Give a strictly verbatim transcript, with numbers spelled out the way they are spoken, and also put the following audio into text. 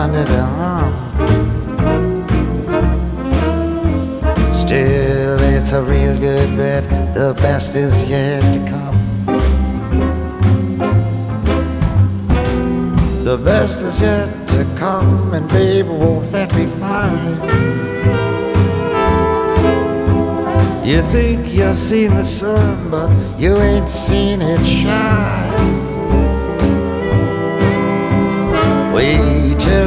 under the arm. Still, it's a real good bet, the best is yet to come. The best is yet to come, and baby, won't that be fine? You think you've seen the sun, but you ain't seen it shine. Wait till